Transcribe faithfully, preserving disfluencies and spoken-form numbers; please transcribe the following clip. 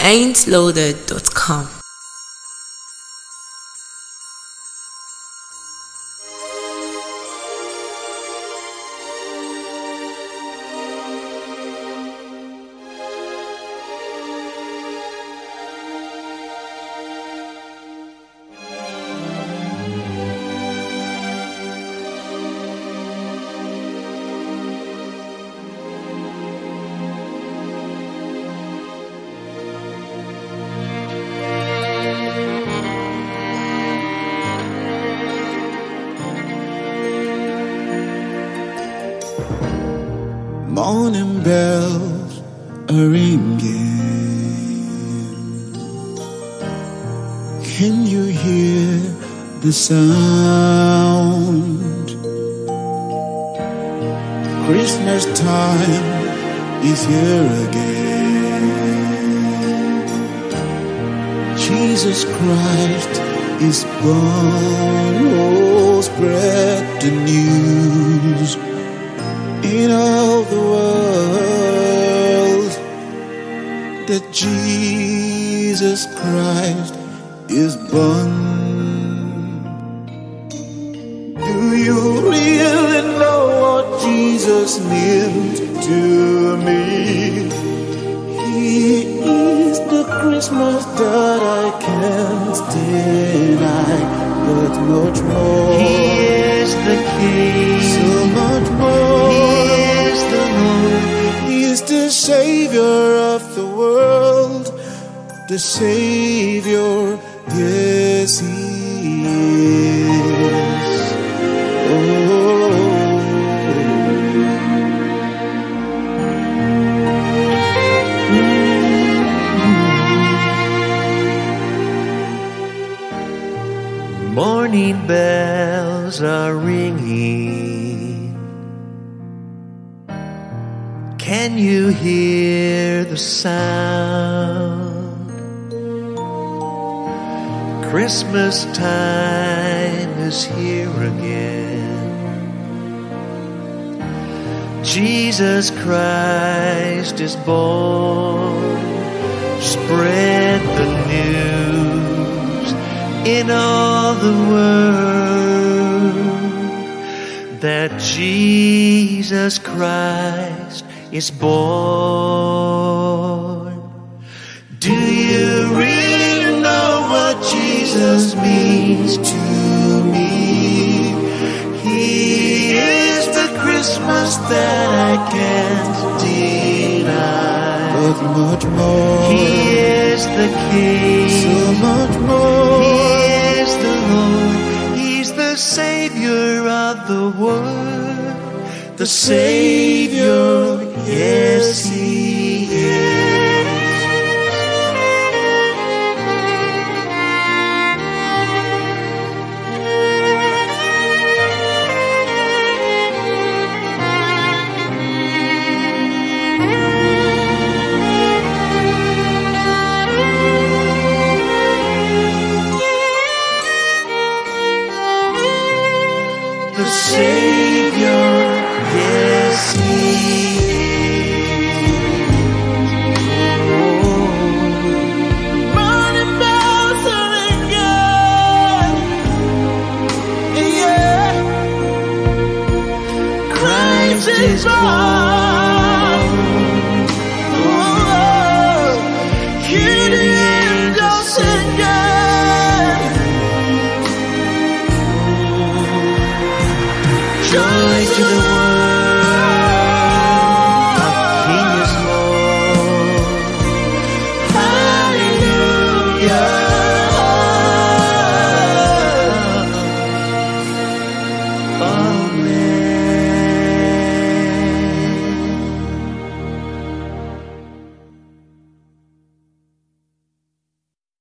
ain't loaded dot com. Morning bells are ringing. Can you hear the sound? Christmas time is here again. Jesus Christ is born. Oh, spread the news in all the world that Jesus Christ is born. Do you really know what Jesus meant to me? He is the Christmas that I can't deny, but much more. He is the King, so much more. He is the Savior of the world, the Savior, yes, He is. Oh. Morning bells are ringing. Can you hear the sound? Christmas time is here again. Jesus Christ is born. Spread the news in all the world that Jesus Christ is born. Do you really know what Jesus means to me? He is the Christmas that I can't deny, but much more. He is the King, so much more. He is the Lord. He's the Savior of the world, the Savior, yes, He is. The Savior, yes, He is. Oh. Morning bells are ringing, yeah. Christ is born. Oh, hear the angels singing. Joy to the world, our King is born. Hallelujah.